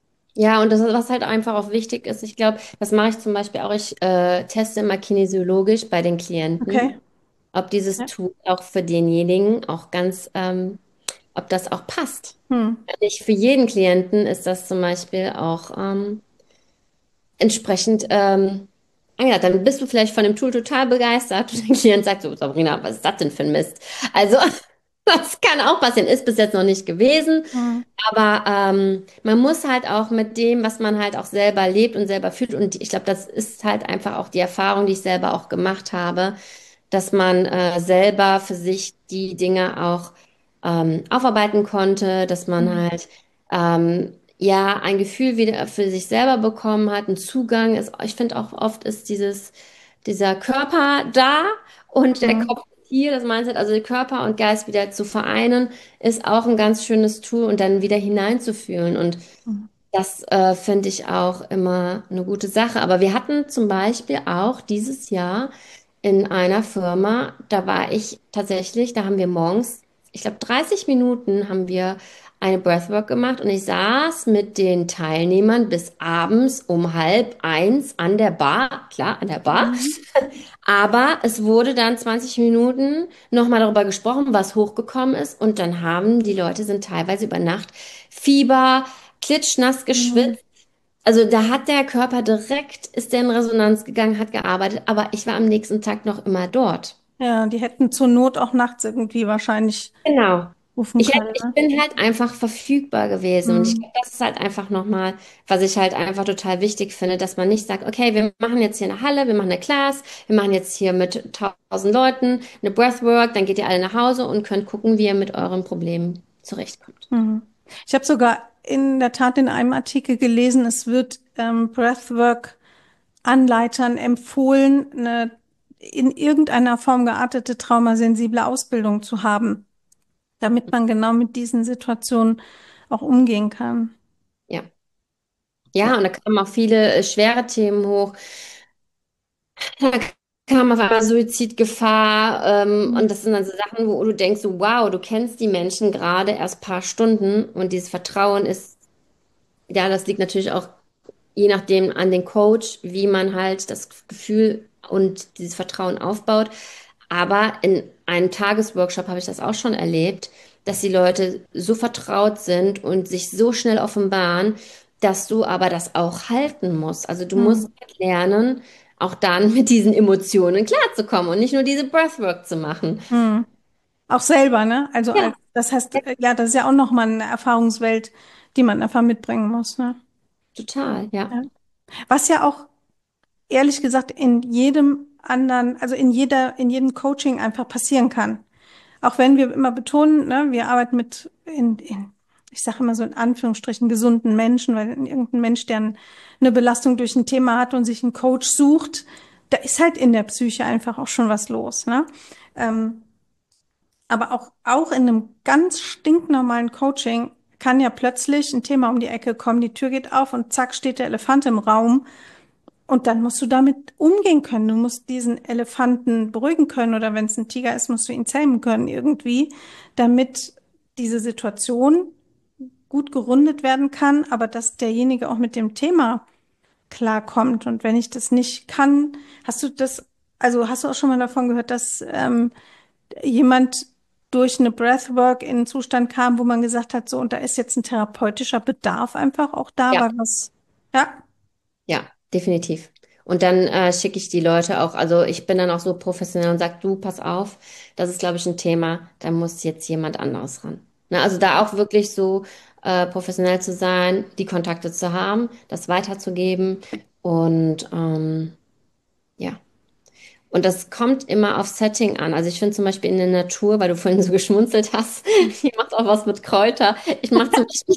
Ja, und das, was halt einfach auch wichtig ist, ich glaube, das mache ich zum Beispiel auch, ich äh, teste immer kinesiologisch bei den Klienten, Okay. ob dieses Ja. Tool auch für denjenigen auch ganz, ähm, ob das auch passt. Hm. Nicht für jeden Klienten ist das zum Beispiel auch ähm, entsprechend, ähm, ah ja, dann bist du vielleicht von dem Tool total begeistert und der Klient sagt so, Sabrina, was ist das denn für ein Mist? Also, das kann auch passieren, ist bis jetzt noch nicht gewesen, Hm. aber ähm, man muss halt auch mit dem, was man halt auch selber lebt und selber fühlt und ich glaube, das ist halt einfach auch die Erfahrung, die ich selber auch gemacht habe, dass man äh, selber für sich die Dinge auch ähm, aufarbeiten konnte, dass man Mhm. halt ähm, ja ein Gefühl wieder für sich selber bekommen hat, einen Zugang ist. Ich finde auch oft ist dieses dieser Körper da und der Mhm. Kopf hier, das Mindset, also Körper und Geist wieder zu vereinen, ist auch ein ganz schönes Tool und dann wieder hineinzufühlen. Und Mhm. das äh, finde ich auch immer eine gute Sache. Aber wir hatten zum Beispiel auch dieses Jahr in einer Firma, da war ich tatsächlich, da haben wir morgens, ich glaube, dreißig Minuten haben wir eine Breathwork gemacht und ich saß mit den Teilnehmern bis abends um halb eins an der Bar, klar, an der Bar. Mhm. Aber es wurde dann zwanzig Minuten nochmal darüber gesprochen, was hochgekommen ist. Und dann haben die Leute sind teilweise über Nacht Fieber, klitschnass Mhm. geschwitzt. Also da hat der Körper direkt, ist der in Resonanz gegangen, hat gearbeitet. Aber ich war am nächsten Tag noch immer dort. Ja, die hätten zur Not auch nachts irgendwie wahrscheinlich Genau. rufen Ich, hätt- können, ich ne? bin halt einfach verfügbar gewesen und ich Mhm. glaube, das ist halt einfach nochmal, was ich halt einfach total wichtig finde, dass man nicht sagt, okay, wir machen jetzt hier eine Halle, wir machen eine Class, wir machen jetzt hier mit tausend Leuten eine Breathwork, dann geht ihr alle nach Hause und könnt gucken, wie ihr mit euren Problemen zurechtkommt. Mhm. Ich habe sogar in der Tat in einem Artikel gelesen, es wird ähm, Breathwork-Anleitern empfohlen, eine in irgendeiner Form geartete traumasensible Ausbildung zu haben, damit man genau mit diesen Situationen auch umgehen kann. Ja. Ja. Ja, und da kamen auch viele äh, schwere Themen hoch. Da kam auf einmal Suizidgefahr, ähm, und Mhm. das sind dann so Sachen, wo du denkst, so, wow, du kennst die Menschen gerade erst ein paar Stunden und dieses Vertrauen ist, ja, das liegt natürlich auch je nachdem an den Coach, wie man halt das Gefühl und dieses Vertrauen aufbaut. Aber in einem Tagesworkshop habe ich das auch schon erlebt, dass die Leute so vertraut sind und sich so schnell offenbaren, dass du aber das auch halten musst. Also du musst Mhm. halt lernen, auch dann mit diesen Emotionen klarzukommen und nicht nur diese Breathwork zu machen. Mhm. Auch selber, ne? Also Ja, als, das heißt, äh, ja, das ist ja auch nochmal eine Erfahrungswelt, die man einfach mitbringen muss, ne? total, ja. Ja. Was ja auch ehrlich gesagt in jedem anderen, also in jeder, in jedem Coaching einfach passieren kann. Auch wenn wir immer betonen, ne, wir arbeiten mit in, in ich sage immer so in Anführungsstrichen gesunden Menschen, weil irgendein Mensch, der ein- eine Belastung durch ein Thema hat und sich einen Coach sucht, da ist halt in der Psyche einfach auch schon was los, ne? Ähm, aber auch, auch in einem ganz stinknormalen Coaching kann ja plötzlich ein Thema um die Ecke kommen, die Tür geht auf und zack steht der Elefant im Raum und dann musst du damit umgehen können. Du musst diesen Elefanten beruhigen können oder wenn es ein Tiger ist, musst du ihn zähmen können irgendwie, damit diese Situation gut gerundet werden kann, aber dass derjenige auch mit dem Thema klarkommt. Und wenn ich das nicht kann, hast du das, also hast du auch schon mal davon gehört, dass ähm, jemand durch eine Breathwork in einen Zustand kam, wo man gesagt hat, so, und da ist jetzt ein therapeutischer Bedarf einfach auch da, Ja. weil was, ja. Ja, definitiv. Und dann äh, schicke ich die Leute auch, also ich bin dann auch so professionell und sage, du, pass auf, das ist, glaube ich, ein Thema, da muss jetzt jemand anderes ran. Ne, also da auch wirklich so äh, professionell zu sein, die Kontakte zu haben, das weiterzugeben und ähm, ja. Und das kommt immer auf Setting an. Also ich finde zum Beispiel in der Natur, weil du vorhin so geschmunzelt hast, ich mache auch was mit Kräuter. Ich mache zum Beispiel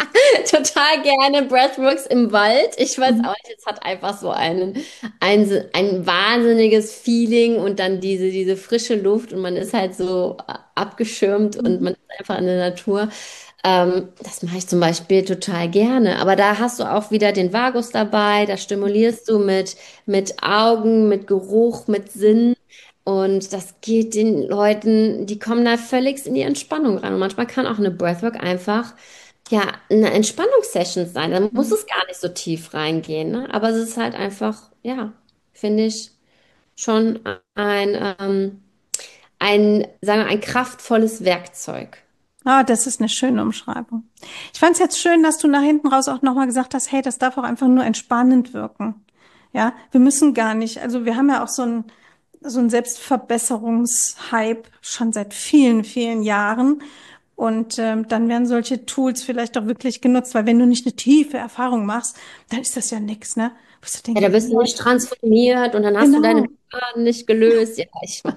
total gerne Breathworks im Wald. Ich weiß Mhm. auch nicht, es hat einfach so einen, ein, ein wahnsinniges Feeling und dann diese, diese frische Luft und man ist halt so abgeschirmt und Mhm. man ist einfach in der Natur. Ähm, das mache ich zum Beispiel total gerne. Aber da hast du auch wieder den Vagus dabei, da stimulierst du mit, mit Augen, mit Geruch, mit Sinn. Und das geht den Leuten, die kommen da völlig in die Entspannung rein. Und manchmal kann auch eine Breathwork einfach, ja, eine Entspannungssession sein. Da muss Mhm. es gar nicht so tief reingehen, ne? Aber es ist halt einfach, ja, finde ich schon ein, ähm, ein, sagen wir, ein kraftvolles Werkzeug. Ah, das ist eine schöne Umschreibung. Ich fand es jetzt schön, dass du nach hinten raus auch nochmal gesagt hast, hey, das darf auch einfach nur entspannend wirken. Ja, wir müssen gar nicht. Also wir haben ja auch so ein so ein Selbstverbesserungshype schon seit vielen, vielen Jahren. Und ähm, dann werden solche Tools vielleicht auch wirklich genutzt, weil wenn du nicht eine tiefe Erfahrung machst, dann ist das ja nix, ne? Was du Ja, da denkst, bist du nicht transformiert und dann hast du deine genau. Blockaden nicht gelöst. Ja, ich weiß.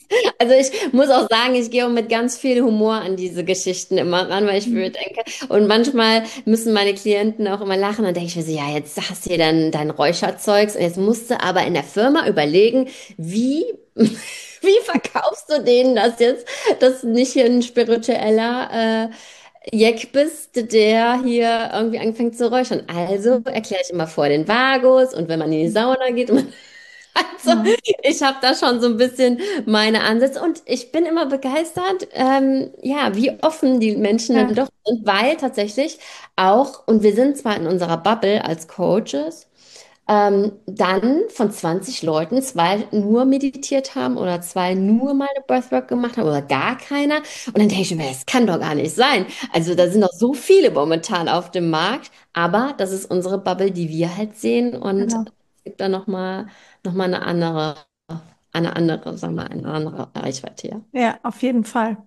Also ich muss auch sagen, ich gehe auch mit ganz viel Humor an diese Geschichten immer ran, weil ich mir denke, und manchmal müssen meine Klienten auch immer lachen und denke ich mir so, ja, jetzt hast du hier dein, dein Räucherzeugs und jetzt musst du aber in der Firma überlegen, wie, wie verkaufst du denen das jetzt, dass du nicht hier ein spiritueller äh, Jeck bist, der hier irgendwie anfängt zu räuchern. Also erkläre ich immer vor den Vagus und wenn man in die Sauna geht, also, Mhm. ich habe da schon so ein bisschen meine Ansätze und ich bin immer begeistert, ähm, ja, wie offen die Menschen dann Ja, doch sind, weil tatsächlich auch, und wir sind zwar in unserer Bubble als Coaches, ähm, dann von zwanzig Leuten zwei nur meditiert haben oder zwei nur mal eine Breathwork gemacht haben oder gar keiner. Und dann denke ich mir, das kann doch gar nicht sein. Also da sind noch so viele momentan auf dem Markt, aber das ist unsere Bubble, die wir halt sehen und es genau. gibt da nochmal noch mal noch mal eine andere, eine andere, sagen wir, eine andere Reichweite, ja. Ja, auf jeden Fall.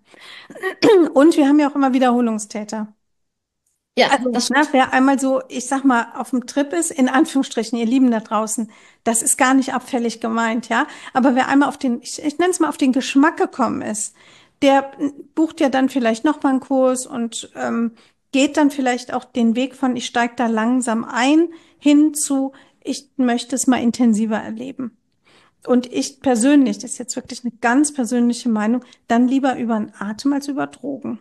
Und wir haben ja auch immer Wiederholungstäter. Ja, Also, das ne, stimmt. wer einmal so, ich sag mal, auf dem Trip ist, in Anführungsstrichen, ihr Lieben da draußen, das ist gar nicht abfällig gemeint, ja. Aber wer einmal auf den, ich, ich nenne es mal, auf den Geschmack gekommen ist, der bucht ja dann vielleicht noch mal einen Kurs und ähm, geht dann vielleicht auch den Weg von, ich steige da langsam ein, hin zu, ich möchte es mal intensiver erleben. Und ich persönlich, das ist jetzt wirklich eine ganz persönliche Meinung, dann lieber über den Atem als über Drogen.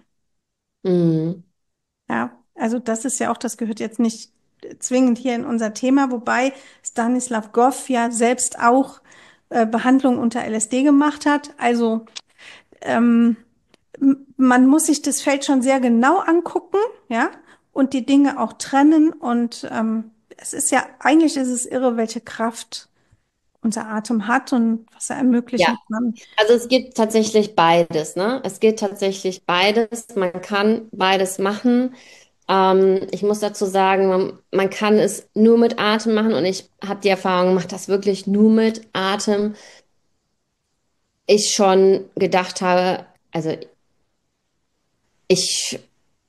Mhm. Ja, also das ist ja auch, das gehört jetzt nicht zwingend hier in unser Thema, wobei Stanislav Grof ja selbst auch äh, Behandlung unter L S D gemacht hat. Also ähm, m- man muss sich das Feld schon sehr genau angucken, ja, und die Dinge auch trennen. Und ähm, es ist ja, eigentlich ist es irre, welche Kraft unser Atem hat und was er ermöglichen Ja, kann. also es gibt tatsächlich beides, ne? Es geht tatsächlich beides. Man kann beides machen. Ähm, ich muss dazu sagen, man, man kann es nur mit Atem machen und ich habe die Erfahrung gemacht, dass wirklich nur mit Atem ich schon gedacht habe, also ich,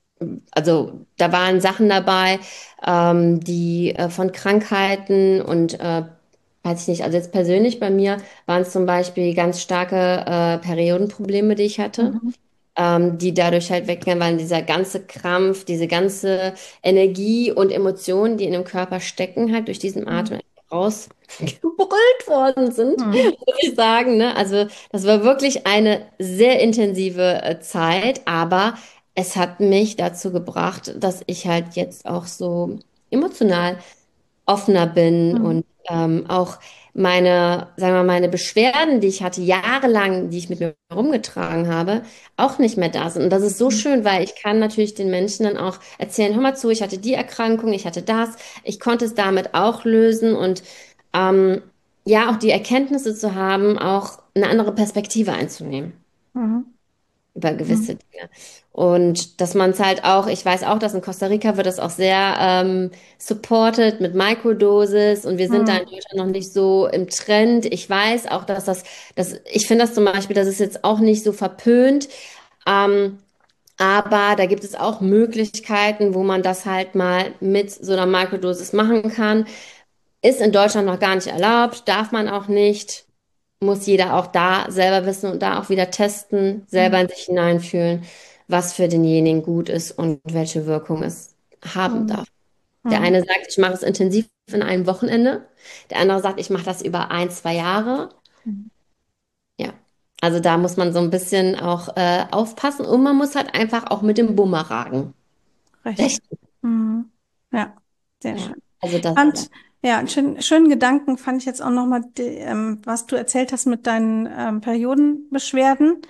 also da waren Sachen dabei, ähm, die äh, von Krankheiten und äh, weiß ich nicht, also jetzt persönlich bei mir waren es zum Beispiel ganz starke äh, Periodenprobleme, die ich hatte, Mhm. ähm, die dadurch halt weggegangen waren, dieser ganze Krampf, diese ganze Energie und Emotionen, die in dem Körper stecken, halt durch diesen Mhm. Atem rausgebrüllt worden sind, Mhm. muss ich sagen, ne? Also das war wirklich eine sehr intensive äh, Zeit, aber es hat mich dazu gebracht, dass ich halt jetzt auch so emotional offener bin Mhm. und ähm, auch meine, sagen wir mal, meine Beschwerden, die ich hatte, jahrelang, die ich mit mir rumgetragen habe, auch nicht mehr da sind. Und das ist so Mhm. schön, weil ich kann natürlich den Menschen dann auch erzählen, hör mal zu, ich hatte die Erkrankung, ich hatte das, ich konnte es damit auch lösen und ähm, ja, auch die Erkenntnisse zu haben, auch eine andere Perspektive einzunehmen Mhm. über Mhm. gewisse Dinge. Und dass man es halt auch, ich weiß auch, dass in Costa Rica wird das auch sehr ähm, supported mit Microdosis und wir sind da in Mhm. Deutschland noch nicht so im Trend. Ich weiß auch, dass das, das ich finde das zum Beispiel, das ist jetzt auch nicht so verpönt, ähm, aber da gibt es auch Möglichkeiten, wo man das halt mal mit so einer Microdosis machen kann. Ist in Deutschland noch gar nicht erlaubt, darf man auch nicht, muss jeder auch da selber wissen und da auch wieder testen, selber Mhm. in sich hineinfühlen, was für denjenigen gut ist und welche Wirkung es haben Mhm. darf. Der Mhm. eine sagt, ich mache es intensiv in einem Wochenende, der andere sagt, ich mache das über ein, zwei Jahre. Mhm. Ja, also da muss man so ein bisschen auch äh, aufpassen und man muss halt einfach auch mit dem Bumerang Richtig. rechnen. Mhm. Ja, sehr Ja, schön. also das, Fand, ja, einen schönen, schönen Gedanken fand ich jetzt auch nochmal, ähm, was du erzählt hast mit deinen ähm, Periodenbeschwerden.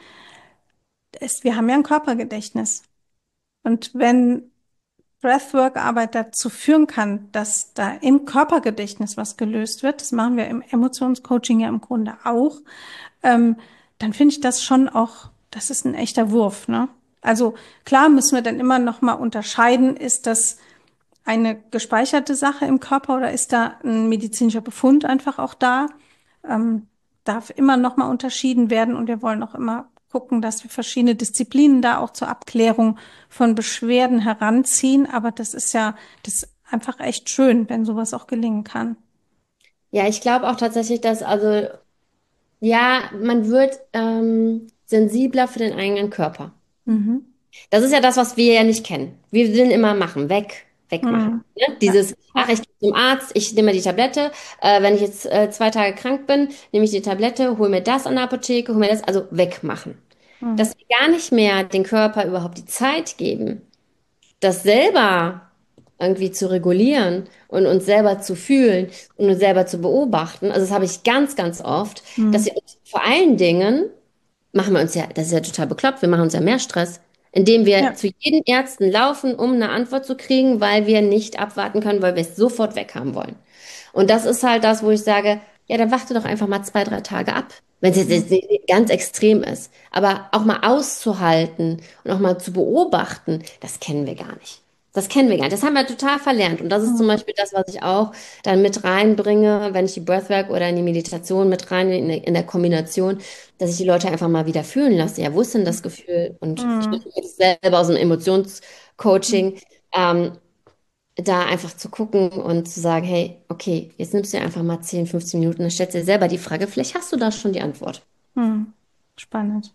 Ist, wir haben ja ein Körpergedächtnis. Und wenn Breathwork-Arbeit dazu führen kann, dass da im Körpergedächtnis was gelöst wird, das machen wir im Emotionscoaching ja im Grunde auch, ähm, dann finde ich das schon auch, das ist ein echter Wurf, ne? Also klar müssen wir dann immer noch mal unterscheiden, ist das eine gespeicherte Sache im Körper oder ist da ein medizinischer Befund einfach auch da? Ähm, darf immer noch mal unterschieden werden und wir wollen auch immer gucken, dass wir verschiedene Disziplinen da auch zur Abklärung von Beschwerden heranziehen. Aber das ist ja, das ist einfach echt schön, wenn sowas auch gelingen kann. ja, ich glaube auch tatsächlich, dass also Ja, man wird ähm, sensibler für den eigenen Körper. Mhm. Das ist ja das, was wir ja nicht kennen. Wir sind immer machen, weg, wegmachen. Mhm. Ne? Ja. Dieses, ach, Ja. ich gehe zum Arzt, ich nehme die Tablette. Äh, wenn ich jetzt äh, zwei Tage krank bin, nehme ich die Tablette, hole mir das an der Apotheke, hole mir das, also wegmachen. Mhm. Dass wir gar nicht mehr den Körper überhaupt die Zeit geben, das selber irgendwie zu regulieren und uns selber zu fühlen und uns selber zu beobachten. Also das habe ich ganz, ganz oft, dass Mhm. wir uns vor allen Dingen machen wir uns ja, das ist ja total bekloppt, wir machen uns ja mehr Stress, indem wir Ja. zu jedem Ärzten laufen, um eine Antwort zu kriegen, weil wir nicht abwarten können, weil wir es sofort weghaben wollen. Und das ist halt das, wo ich sage, ja, dann warte doch einfach mal zwei, drei Tage ab, wenn es jetzt Mhm. jetzt nicht ganz extrem ist. Aber auch mal auszuhalten und auch mal zu beobachten, das kennen wir gar nicht. Das kennen wir gar nicht. Das haben wir total verlernt. Und das ist zum Mhm. Beispiel das, was ich auch dann mit reinbringe, wenn ich die Breathwork oder in die Meditation mit rein in, in der Kombination, dass ich die Leute einfach mal wieder fühlen lasse. Ja, wo ist denn das Gefühl? Und ich Mhm. mache das selber aus dem Emotionscoaching, ähm, da einfach zu gucken und zu sagen, hey, okay, jetzt nimmst du dir einfach mal zehn, fünfzehn Minuten, dann stellst du dir selber die Frage, vielleicht hast du da schon die Antwort. Mhm. Spannend.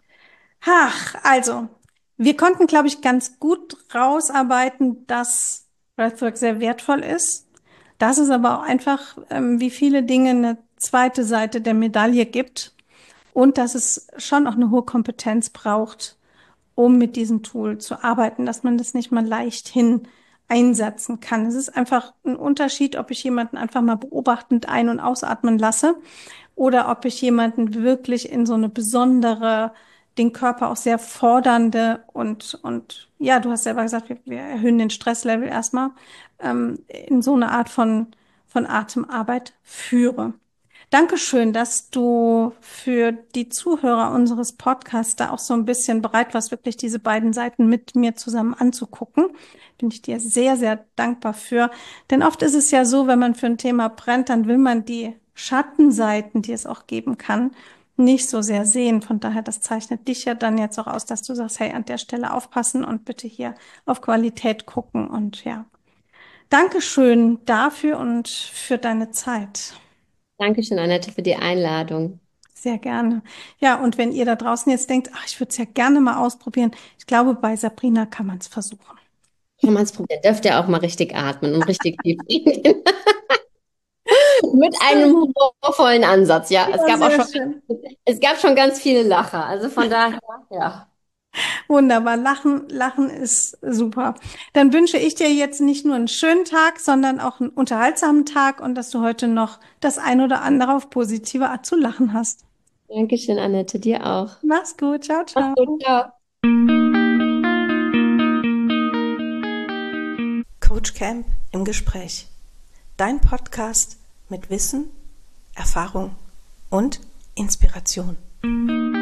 Ach, also, wir konnten, glaube ich, ganz gut rausarbeiten, dass Breathwork sehr wertvoll ist, dass es aber auch einfach, ähm, wie viele Dinge, eine zweite Seite der Medaille gibt und dass es schon auch eine hohe Kompetenz braucht, um mit diesem Tool zu arbeiten, dass man das nicht mal leichthin einsetzen kann. Es ist einfach ein Unterschied, ob ich jemanden einfach mal beobachtend ein- und ausatmen lasse oder ob ich jemanden wirklich in so eine besondere, den Körper auch sehr fordernde und, und ja, du hast selber gesagt, wir, wir erhöhen den Stresslevel erstmal, ähm, in so eine Art von, von Atemarbeit führe. Dankeschön, dass du für die Zuhörer unseres Podcasts da auch so ein bisschen bereit warst, wirklich diese beiden Seiten mit mir zusammen anzugucken. Bin ich dir sehr, sehr dankbar für. Denn oft ist es ja so, wenn man für ein Thema brennt, dann will man die Schattenseiten, die es auch geben kann, nicht so sehr sehen. Von daher, das zeichnet dich ja dann jetzt auch aus, dass du sagst, hey, an der Stelle aufpassen und bitte hier auf Qualität gucken. Und ja, Dankeschön dafür und für deine Zeit. Dankeschön, Annette, für die Einladung. Sehr gerne. Ja, und wenn ihr da draußen jetzt denkt, ach, ich würde es ja gerne mal ausprobieren, ich glaube, bei Sabrina kann man es versuchen. Kann man es probieren. Dürft ihr auch mal richtig atmen und richtig tief trinken. Mit einem humorvollen Ansatz, ja. Es Ja, gab auch sehr schon, schön. es gab schon ganz viele Lacher. Also von daher, ja. Wunderbar. Lachen, Lachen ist super. Dann wünsche ich dir jetzt nicht nur einen schönen Tag, sondern auch einen unterhaltsamen Tag und dass du heute noch das ein oder andere auf positive Art zu lachen hast. Dankeschön, Annette, dir auch. Mach's gut. Ciao, Mach's gut, ciao. ciao. Coach Camp im Gespräch. Dein Podcast mit Wissen, Erfahrung und Inspiration.